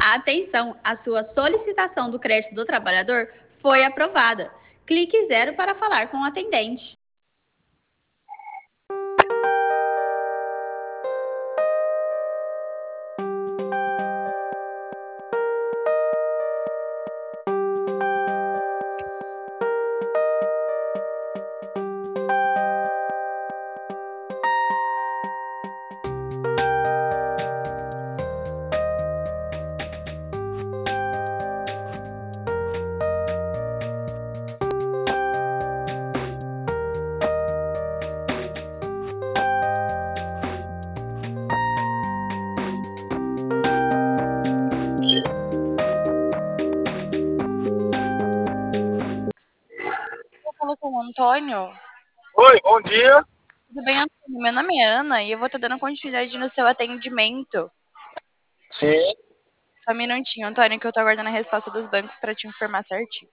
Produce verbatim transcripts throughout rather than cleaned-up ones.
Atenção, a sua solicitação do crédito do trabalhador foi aprovada. Clique zero para falar com o atendente. Eu falo com o Antônio. Oi, bom dia. Tudo bem, Antônio? Meu nome é Ana e eu vou estar dando continuidade no seu atendimento. Sim, Só um minutinho, Antônio, que eu tô aguardando a resposta dos bancos para te informar certinho.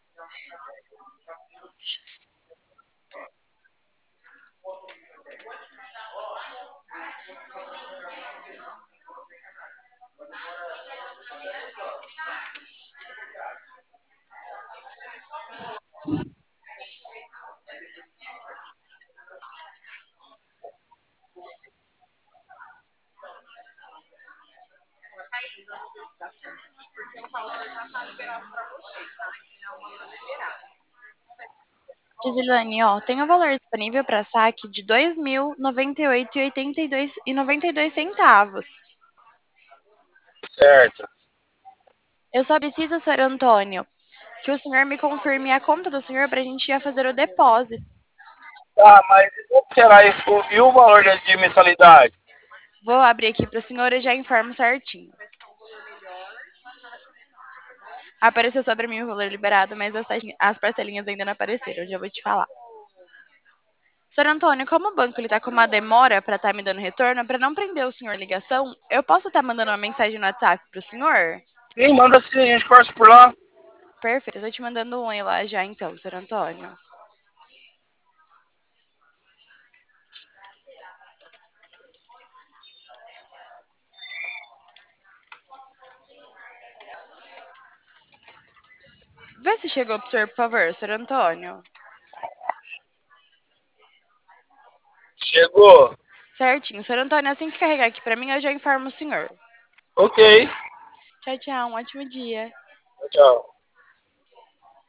Gisilane, ó, tem um valor disponível para saque de dois mil noventa e oito e oitenta e dois e noventa e dois centavos. certo. Eu só preciso, senhor Antônio, que o senhor me confirme a conta do senhor para a gente já fazer o depósito. Tá, mas quanto será isso? E o valor de de mensalidade? Vou abrir aqui para o senhor e já informo certinho. Apareceu sobre mim o valor liberado, mas as, taxinha- as parcelinhas ainda não apareceram, eu já vou te falar. Senhor Antônio, como o banco ele tá com uma demora para estar me dando retorno, para não prender o senhor ligação, eu posso estar mandando uma mensagem no WhatsApp pro senhor? Sim, manda sim, a gente conversa por lá. Perfeito, eu tô te mandando um oi lá já então, senhor Antônio. Vê se chegou pro senhor, por favor, senhor Antônio. Chegou. Certinho, senhor Antônio, assim que carregar aqui pra mim, eu já informo o senhor. Ok. Tchau, tchau, um ótimo dia. Tchau.